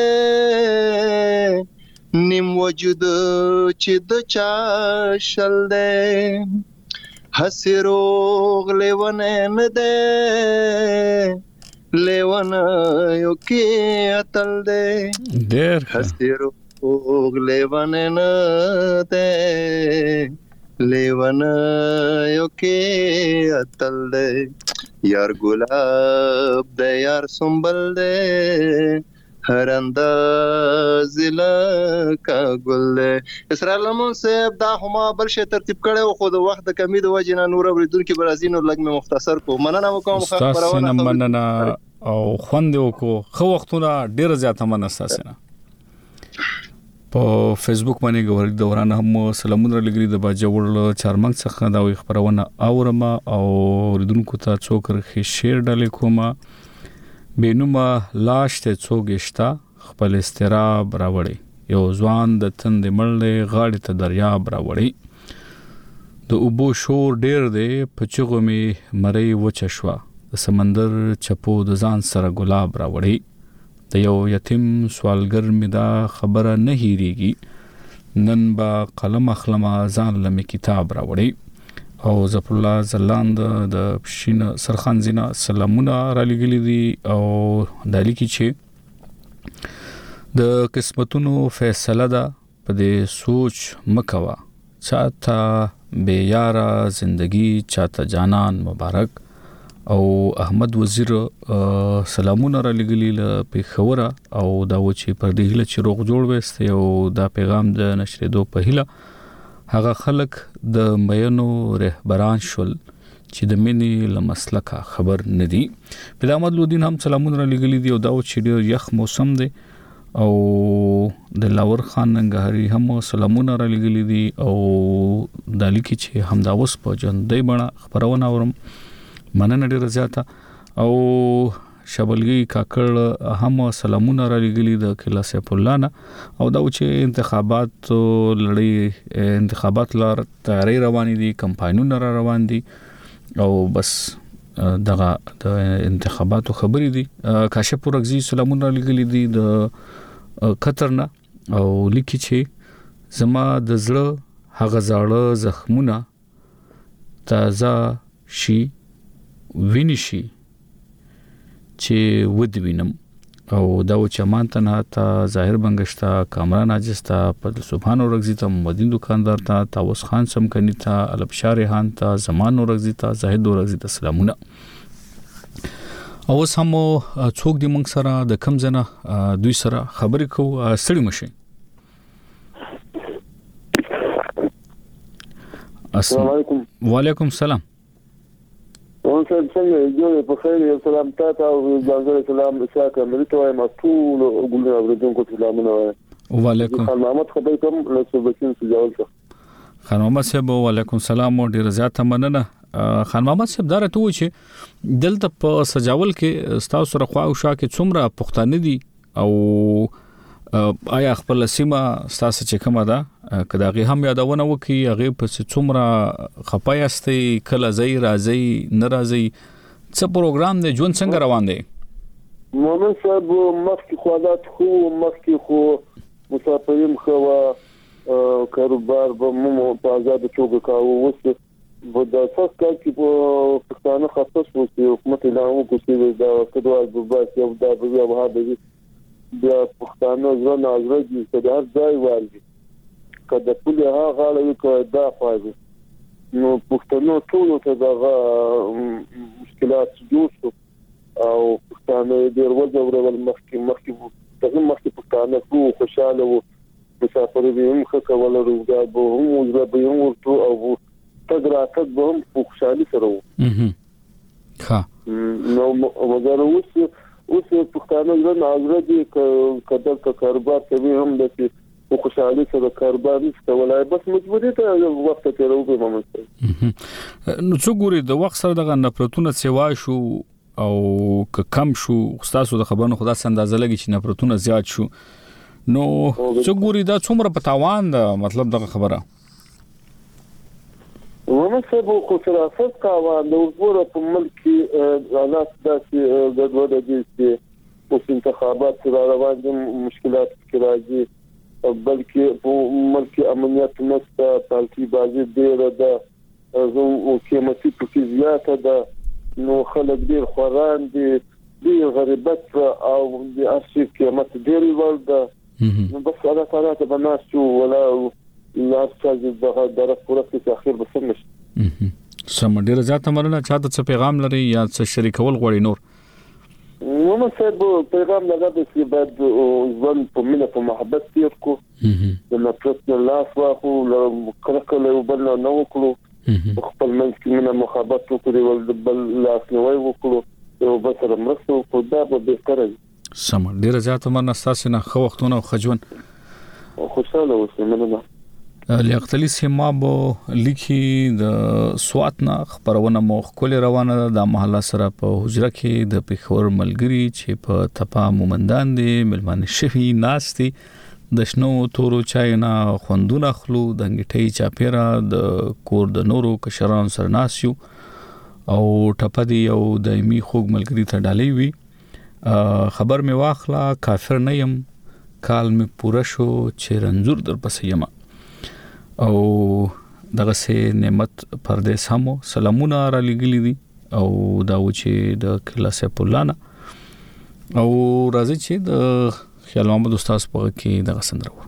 نیم وجود چې د چا شل دے حسیروغ لیونه نه ده لیونه یو کې اتل ده ډېر حسیروغ لیونه نه ده لیونه یو کې اتل ده یار ګلاب د یار سنبل ده هر انداز لکه ګل. اسرائیل لمون صاحب دا هما بل شی ترتیب کړو خو د وخت د کمی د وجې نه نور اوریدونکو برازین او لګ مې مختصر کو. مننه وکوم خبرونه مننه او خوند وکړو. خو وختونه ډیر زیاته مننه. په فیسبوک باندې ګورګ دوران هم سلامونه لګري د باجوړ چارمنګ څخه دا خبرونه اورم او ردونکو ته څوک رخي شیر ډلې کومه بینوما لاش ته څوګشتا خپل استراب راوړي یو ځوان د تند مړلې غاړې ته دریاب راوړي د اوبو شور ډیر دی په چغو می مړی وچشوا د سمندر چپو د ځان سره ګلاب راوړي د یو یتیم سوالګر می دا خبره نه هېریږي نن با قلم اخلمه ځان لمه کتاب راوړي او ظفر الله زلاند د پښین سرخان زینا سلامونه را لګلی دي او د لیکي چې د قسمتونو فیصله ده په دې سوچ مکوا چاته بے یارا زندگی چاته جانان مبارک او احمد وزیر سلامونه را لګلی له پیښوره او دا و چې پر دې هله چې روغ جوړ وست او دا پیغام د نشریدو په هله هغه خلک د مینو رهبران شول چې د مینې لمسلکه خبر ندي. بل احمد لودین هم سلامونه را لګلی دي او دا و چې ډیر یخ موسم دی او د لاور خان ننګهری هم سلامونه را لګلی دي او د لیکي چې هم دا وس په جندې بڼه خبرونه اورم مننه ډیره زیاته او شبلګي کاکړ هم سلامونه را لګلی د کلا سیف الله نه او دا چې انتخابات لار تیاری روان دي کمپاینونه را روان دي او بس دغه د انتخاباتو خبرې دي. کاشف پرغزي سلامونه را لګلی دي د قطر نه او لیکي چې زما د زړه هغه زاړه زخمونه تازه شي وینشي چې ود وینم او دا و چې مان ته نه تا ظاهر بنگشتا کامران اجستا په سبحان ورغزي ته مدین دکاندار ته تاوس خان سمکنی ته البشار هان ته زمان ورغزي ته زاهد ورغزي ته سلامونه او سم څوک دی موږ سره د کم زنه دوی سره خبرې کو ستړي مشي. السلام علیکم. وعلیکم السلام. څنګه جوړ په خیر یو سلام تاسو او ځانګړی سلام شاکر مې ته وایم ټول ګلونه اوریدونکو سلامونه وایم. وعلیکم. خان محمد خبرې کوم له سوبکین سجاول څخه. خان محمد صاحب وعلیکم السلام ډیر زیاته مننه. خان محمد صاحب دا راته و چې دلته په سجاول کې تاسو سره خوا او شا کې څومره پښتانه دي او آیا خپل سیمه تاسو چې کومه ده کداغه هم یادونه وکي هغه په څومره خپایستي کله زئی راځي ناراضي څه پروګرام دی جون څنګه روان دی؟ مومن صاحب مخکې خوادات خو مخکې خو مسافرین خو کاروبار به مو په آزاد توګه کاوه وسه په د اساس کې په پښتانه خاصه وسه حکومت اعلان وکړ چې دا کډوال به بس یو دا به هغه دی بیا پښتانه ځنه ازرګي چې د هر ځای والي کله په هغه غاړه کې دا فاز نو پښتنو ټول ته دا مشکلات جوړ شو او پښتانه ډېر وځورول مخکې پښتانه خو خوشاله وو مسافر به هم خکول روزګار به هم وزره به هم ورته او تګراتک به هم خوشالي سره وو. ها نو وګورئ اوس پښتانه ځنه ازرګي کله کاروبار کوي هم د خوشالي سره کاروبار نشته ولای بس مجبوری ته وخت تیرو به ممکن. نو څو ګوري د وخت سره دغه نفرتونه سیوا شو او کم شو تاسو د خبرونو خدا اندازه لګی چې نفرتونه زیات شو نو څو ګوري دا څومره پتاوان ده مطلب دغه خبره ونه څه خو سره اساس کاوه د ورپوره په ملک حالات داسې ګډوډ دي چې اوس انتخابات سره روان دي مشکلات کې راځي بلکې په ملک امنیت نشته پالتي بازي ډیره ده زه او قیمتي پکې زیاته ده نو خلک ډیر خوران دي غریبت او د ارشیف قیمت ډیر لوړ ده نو بس هغه تعالی ته بناسو ولا لا څه دغه درک پوره کې اخر بسمش سم ډیر ذات مرنه چاته څه پیغام لري یا څه شریکول غوړي نور مومن صاحب پیغام لګا د چې بعد ځوان په مینه په محبت تیر کو د نفرت نه لاس واخو کله کله وبل نه وکړو خپل منځ کې مینه محبت وکړو ول بل لاس نه وکړو یو بل سره مرسته وکړو دا به بهتره وي. سم ډیر زیات مننه تاسو نه خو وختونه خجون خوشاله اوسئ. مننه. لیاقت علي سیمابو لیکي د سوات نه خبرونه مو خپل روانه د محله سره په حجره کې د پیښور ملګری چې په تپا مومندان دي ملمن شفي ناشتي د شنو تورو چاینا خوندونه خلو د انګټي چاپیرا د کور د نورو کشران سره ناسیو او ټپدي او دایمي خوګ ملګری ته ډالې وی خبر می واخلا کافر نه يم کال می پوره شو چې رنځور در پسې یم او دغه سه نعمت پردیس همو سلامونه را لګلی دي او دا و چې د کلاسه پولانا او راځي چې د خیال محمد استاد په کې دغه سندرو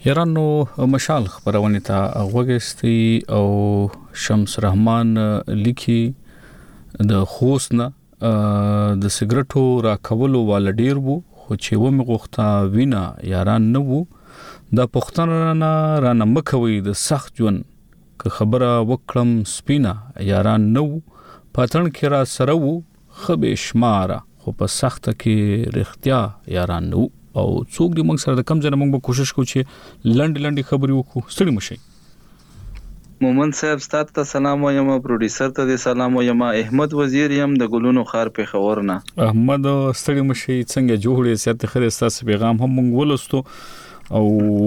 یارانو مشال خبرونه ته وګستي او شمس رحمان لیکي د خوسنه د سیګریټو را کولو ول ډیر وو خو چې و می غوښتا وینا یاران نه وو د پښتنه را نه مخوي د سخت ژوند که خبره وکړم سپینا یاران نو پاتن کې را سره وو خبي شماره خو په سخت کې رښتیا یاران نو او څوک دې موږ سره د کم ځنه موږ به کوشش کوو چې لنډ خبرې وکړو ستړي مشي. مومن صاحب ستاسو ته سلام وایم، پروډوسر ته سلام وایم، احمد وزیر یم د ګلونو خار په خبرونه. احمد ستړي مشي څنګه جوړې سیاست خره تاسو پیغام هم موږ ولستو او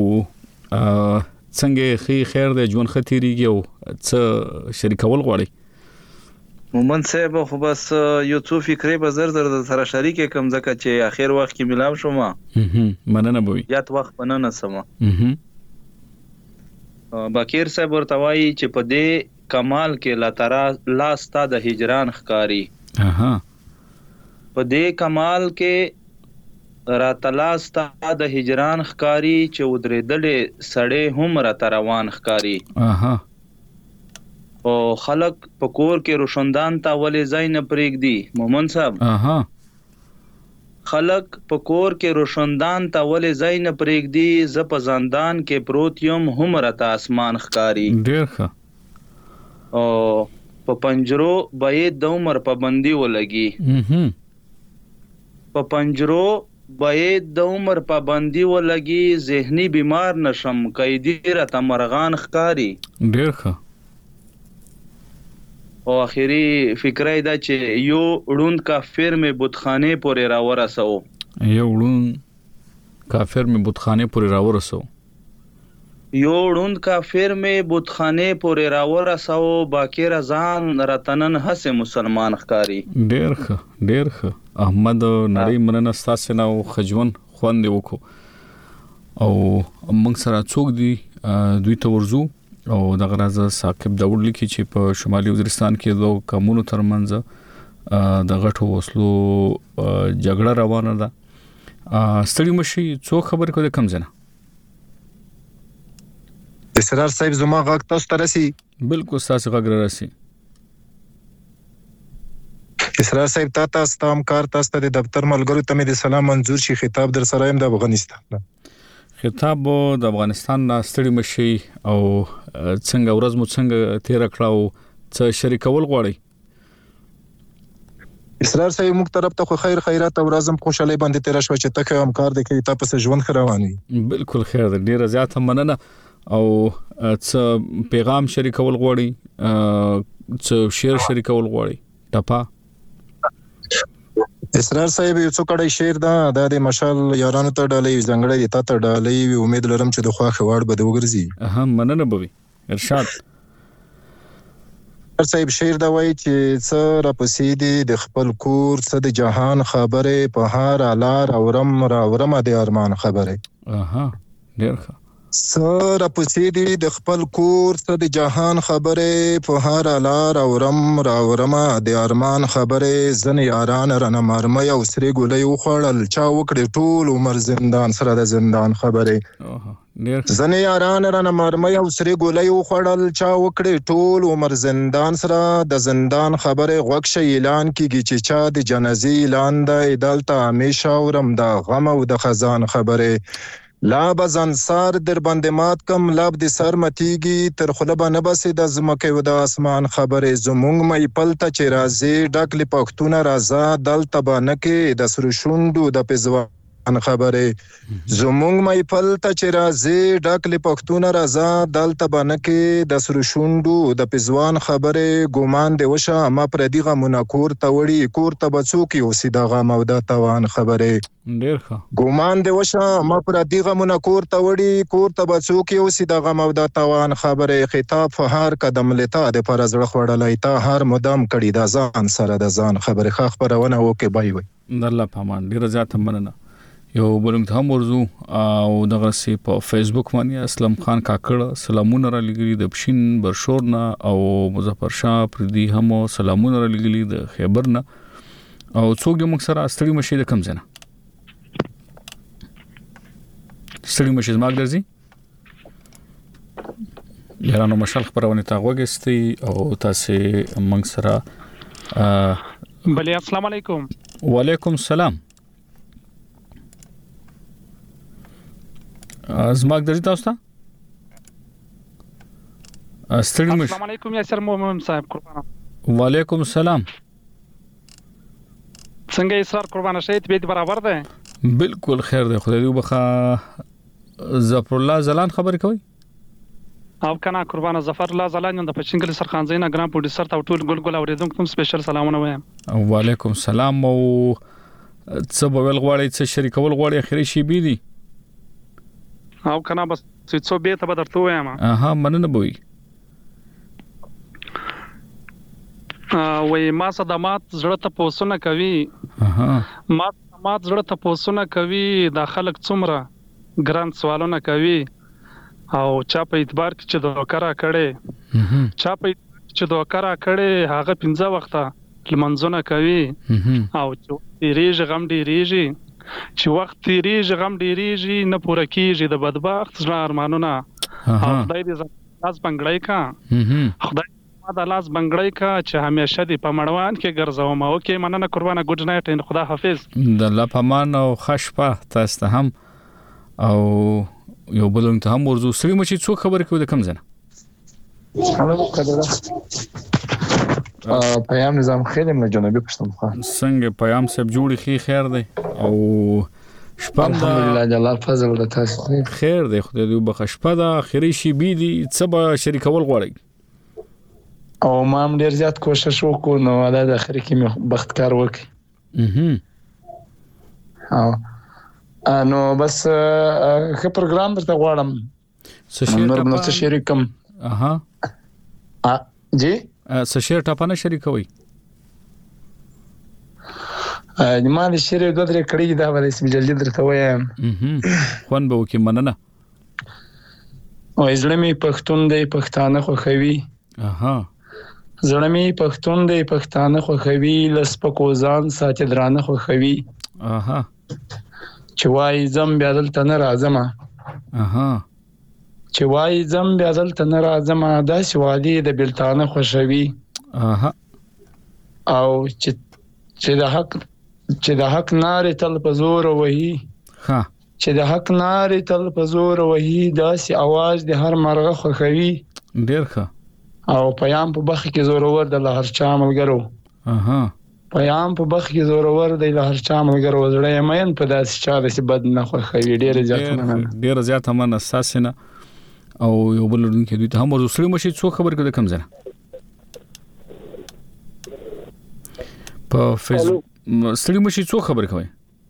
څنګه خیر د ژوند خطرېږي او څه شریکول غواړي. مومن صاحب خو بس یو څو فکرې به زر د سره شریک کوم ځکه چې اخر وخت کې ملاو شوم. مننه بوي. یات وخت مننه سم. باکیر صاحب ورته وایي چې په دې کمال کې لا ترا لاستا د هجران ښکاری. په دې کمال کې را تلاستا د هجران ښکاری چې ودرېدلې سړې هم را روان ښکاری. او خلق په کور کې روشندان تا ولې ځای نه پرېږدي. مومن صاحب خلق په کور کې روشندان تا ولې ځای نه پرېږدي، ز په زندان کې پروت یم هم را ته اسمان ښکاری. ډېر ښه. او په پنجرو باید د عمر پابندي ولګي. په پنجرو باید د عمر پابندي ولګي، ذهني بیمار نشم قیدی را ته مرغان ښکاری. ډېر ښه. او اخیری فکرای دا چې یو وړوند کافر می بتخانه پورې راورسو. یو وړوند کافر می بتخانه پورې راورسو. یو وړوند کافر می بتخانه پورې راورسو، باقی رضان رتنن هسه مسلمان ښکاری. ډیر ښه ډیر ښه. احمد نړۍ مننه ستاسو نو خجون خوند وکړو او موږ سره څوک دی دوی ته ورزو او د غرض ثاقب داوود لیکي چې په شمالي وزیرستان کې دوه قومونو ترمنځ د غټو وسلو جګړه روانه ده. ستړي مشي څو خبر کو د کم زنه. اسرار صاحب زما غږ تاسو ته رسي؟ بالکل تاسو غږ رسي. اسرار صاحب تاسو ته همکار تاسو ته د دفتر ملګرو ته مې د سلام منزور شي خطاب در سره يم د افغانستان. خطاب د افغانستان نه ستړي مشي او څنګه ورځ مو څنګه تیر کړاو څه شریکول غواړي. اسرار صاحب موږ طرف ته خو خیر خیرات او ورځم خوشاله باندې تیر شو چې تکه همکار د کې تاسو ژوند خرواني. بالکل خیر ده، ډیر زیات مننه او څه پیغام شریکول غواړي، څه شعر شریکول غواړي. ټپا اسرار صاحب یو څو کړي شعر دا د مشال یارانو ته ډالې زنګړې دي ته ډالې امید لرم چې د خواخ وړ به وګرځي. مننه بوي ارشاد. صاحب شعر دا وایي چې څه را پسې دي د خپل کور څه د جهان خبره په هر لار اورم را اورم د ارمان خبره. ډیر ښه. څه را پسې دي د خپل کور څه د جهان خبره په هر لار اورم را اورم د ارمان خبره. ځنې یاران رانه مرمۍ او سرې ګولۍ وخوړل چا وکړې ټول عمر زندان سره د زندان خبره. ځنې یاران رانه مرمۍ او سرې ګولۍ وخوړل چا وکړې ټول عمر زندان سره د زندان خبره. غوږ شي اعلان کیږي چې چا د جنازې اعلان دی دلته همیشه اورم د غم او د خزان خبره. لا بزنسار در باندې مات کم لب د سر متیږي تر خوله به نه بسې د ځمکې او د اسمان خبرې. زمونږ محفل ته چې راځې ډک له پښتونه راځه دلته به نه کې د سرو شونډو د پېزوان خبرې. زمونږ محفل ته چې راځې ډک له پښتونه راځه دلته به نه کې د سرو شونډو د پېزوان خبرې. ګمان دې وشه ما پردي غمونه کور ته وړي کور ته به څوک یوسي د غم او د توان خبرې. ډیر ښه. ګمان دې وشه ما پردي غمونه کور ته وړي کور ته به څوک یوسي د غم او د توان خبرې. خطاب په هر قدم لتا د پر زړه خوړلای تا هر مدام کړي د ځان سره د ځان خبرې. ښه خبرونه وکي بای وای. الله پامان ډیر زیات مننه. یو بلنګ هم ورزو او دغه سی په فیسبوک باندې اسلم خان کاکړ سلامونه را لګري د بشین برشورنا او مظفر شاه پردي هم سلامونه را لګري د خیبرنا او څوک د مکسره استړي مشه د کم زنه ستړي مشه زما ګرځي. یارانو مشال خبرونه تا وګستي او تاسو موږ سره بله السلام علیکم. وعلیکم السلام. زماګ درې تاسو ته السلام علیکم یاسر مومن صاحب قربان. وعلیکم السلام. څنګه اسرار قربان شهید بیت برابر ده؟ بالکل خیر ده خدای دې وبخا. ظفر الله زلان خبر کوي او کنه قربان ظفر الله زلان د پچنګل سرخانزین ګرام پروډوسر ته ټول ګل اوریدونکو ته سپیشل سلامونه وایم. وعلیکم السلام. او څه بول غواړي څه شریکول غواړي اخري شی بي دي او کنه بس څه به ته بدرته وایم. مننه بوي. وای ما صدمات زړه ته پوسونه کوي. ما زړه ته پوسونه کوي د خلک څومره ګران سوالونه کوي او چا په اعتبار کې چې دوکرا کړي هغه 15 وخته لمنځونه کوي او چې ریږي غم ډیریږي چې وخت ریږي غم ډیریږي نه پوره کیږي د بدبخت زړه ارمانونه. خدای دې لاس بنگړای کا خدای دا لاس بنگړای کا چې همیشه دې په مړوان کې ګرځوم. او کې مننه قربانه ګډ نایټ ان خدا حافظ. د الله پامان او خشپه تاسو ته هم او یو بلنګ ته هم ورزو سړي مچې څو خبر کوي د کم زنه. هلو قدره پیام نظام خیر له جنوبي پښتونخوا څنګه پیام صاحب جوړی خیر دی او شپه الحمدلله د الله فضل د تاسو خیر دی خدای دې وبخښ. شپه د اخري شی بي دي څه به شریکول غواړي او ما هم ډیر زیات کوشش وکړ نو دا د اخري کې مې بخت کار وکړ. نو بس ښه پروګرام درته غواړم څه شریکم. جی څه شیر ټاپانه شریکوي ما د شیر د درې کړي دا ولې سم جلدی درته وایم. خوان به وکي مننه. او زړه می پښتون دی پښتانه خوخوي. زړه می پښتون دی پښتانه خوخوي لسپکو ځان ساتي درانه خوخوي. چې وای زم بیا دلته نه راځم. چې وای زم بیا دلته نه راځم دا سوالي د بلتانه خوشوي. او چې د حق ناره تل په زور وهي. چې د حق ناره تل په زور وهي داسې आवाज د هر مرغه خوخوي. ډیر ښه. او پیام په بخ کې زورور د لهر چا ملګرو. پیام په بخ کې زورور د لهر چا ملګرو. زړه یې مین په داسې چا داسې بد نه خوخوي. ډیر زیات من اساسنه او یو بل لرونکي دوی ته هم ورسره سړي مشي څو خبر کړه کم زنه په فیسبوک سړي مشي څو خبر کوي.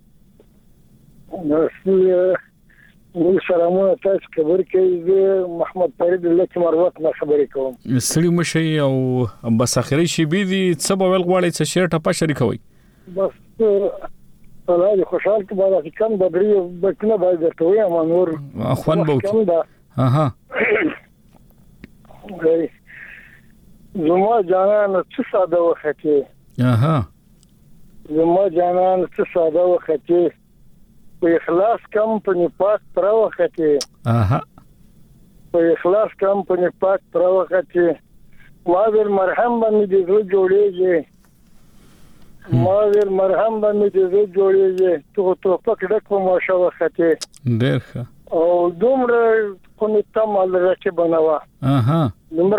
موږ سلامونه تاسو خبر کوي. محمد فرید لکه مروت نه خبرې کوم. سړي مشي او بس اخري شي بي دي څه به ول غواړي څه شیر ټپه شریکوي. بس الله خوشحال کې باندې کم بدري بکنه باید درته وایم نور اخوان به زما جانان څه ساده وخته. زما جانان څه ساده وخته په اخلاص کم په نفاق پر وخته. په اخلاص کم په نفاق پر وخته. ما ور مرهم باندې دې جوړېږي. ما ور مرهم باندې دې جوړېږي. تو پک ډک په ماشه وخته. ډېر ښه. او دومره کو نتمل راکې بنوا. دومره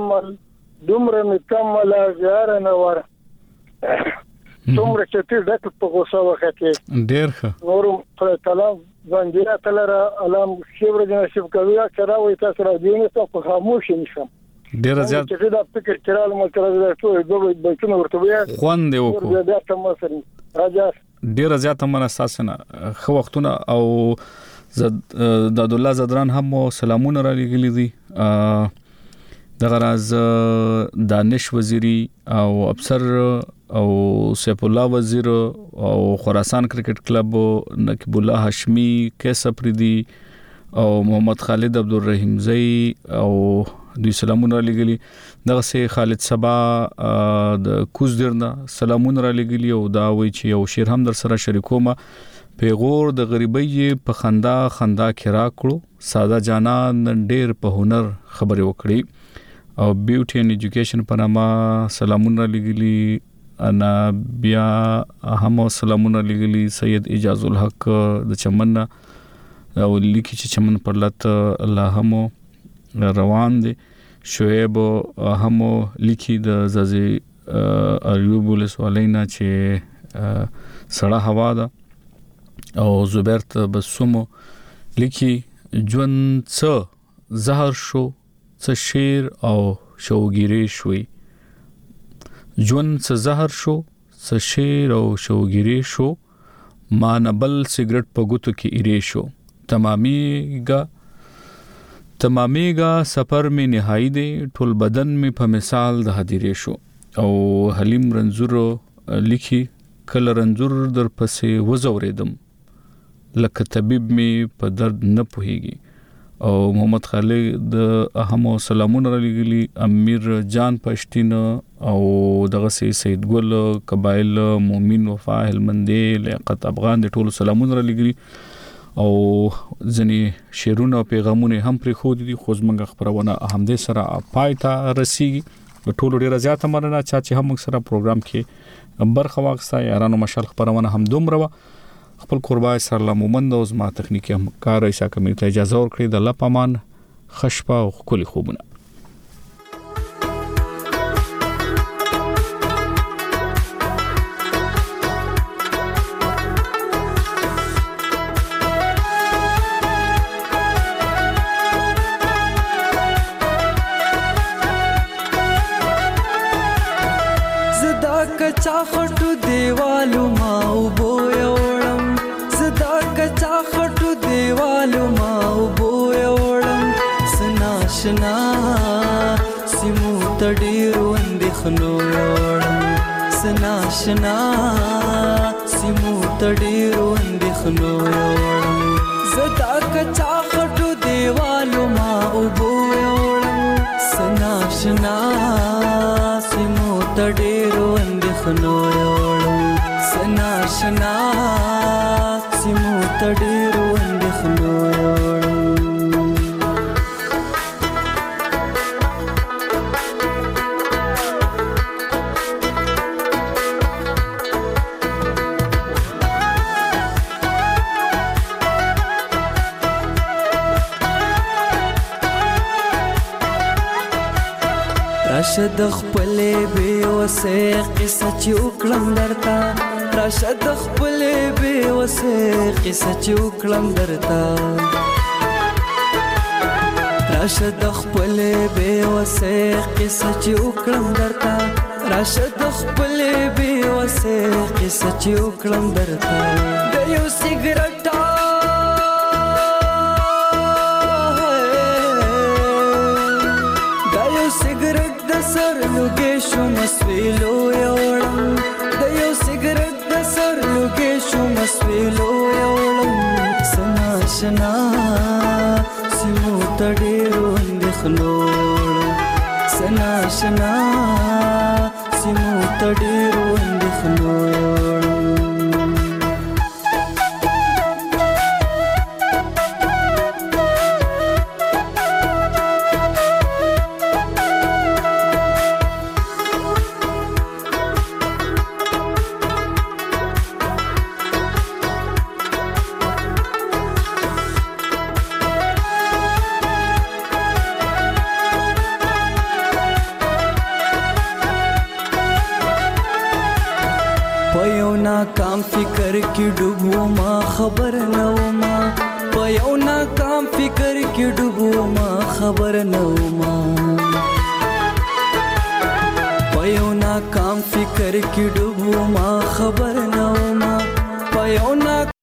نتمل زیار نه ور. دومره چې ته ډک په غوسه وخته. ډېر ښه. نور پر کلام باندې تلره علام شیبر د نشب کوي چې راوي تاسو را دي نه په خاموش نشم. ډېر زیات چې دا فکر کړل مو تر دا ټول دوه بچونه ورته ویا خوان دی وکړو. دا ته مو راځه ډېر زیات من اساسنه خو وختونه او د الله زدران هم سلامونه را لګلې دي. د غراز دانش وزیری او افسر او سیف الله وزیر او خراسان کرکټ کلب نقیب الله هاشمی کیسپریدی او محمد خالد عبدالرحیم زئی او دوی سلامونه را لګلي. دغه سي خالد صبا د کوزدرنا سلامونه را لګلي او دا وایي چې یو شیر هم در سره شریکوم پیغور د غریبۍ په خندا کې راکړو ساده جانان ډېر په هنر خبرې وکړي او بیوټي ان ایجوکیشن په نامه سلامونه لګلي انا بیا هم سلامونه لګلي سید اجاز الحق د چمن او لیکي چې چمن پر لات الله هم روان دي شعیب هم لیکي د زازي ایوب ولسوالینا چې سړه هوا ده او زبرت بسومو لیکي ژوند څه زهر شو څه شیر او شوګيري شوي ژوند څه زهر شو څه شیر او شوګيري شو ما نبل سیګریټ په ګوتو کې ایری شو تمامېګا سفر می نهایی دی ټول بدن می په مثال د حدیرې شو او حلیم رنزور لیکي کله رنزور در پسې وزوریدم لکه طبيب می په درد نه پوهیږي او محمد خالد اهم سلامونه لګلی امیر جان پښتين او دغه سید ګل قبایل مومن وفا هلمندي لیاقت افغان د ټولو سلامونه لګلی او ځنی شیرونه او پیغامونه هم پر خو دي خو زمنګ خبرونه اهم دې سره پایتا رسیږي ټولو ډیره زیاته مننه چې هم سره پروګرام کې برخه واغستا یارانو مشال خبرونه هم دومره خپل قربای سره لمومند او زما تخنیکی هم کار ایسا کمیته اجازه ورکړي د الله پامان خشپا او خولي خوبونه زدا کچا خټو دیوالو ما وبویوړم زدا کچا خټو دیوالو ما وبویوړم سناشنا سیمو تډیرو اندخنو وړم سناشنا سیمو تډیرو اندخنو وړم زدا کچا خټو دیوالو ما وبویوړم سناشنا سیمو تډیرو اندخنو وړم سناشنا سیمو تډیرو اندخنو وړم راشد خپلې به وسه قصه چې وکړم درتا راشد خپلې به وسه قصه چې وکړم درتا راشد خپلې به وسه قصه چې وکړم درتا راشد خپلې به وسه قصه چې وکړم درتا د یو سیګریټ سر لوګې شو مسویلو یوړم د یو سیګریټ د سر لوګې شو مسویلو یوړم سناشنا سیمو تډیرو اندخنو سناشنا سیمو تډیرو اندخنو یوړم ناکام فکر کې ډوبو ما خبر نه وما په یو ناکام فکر کې ډوبو ما خبر نه وما په یو ناکام فکر کې ډوبو ما خبر نه وما په یو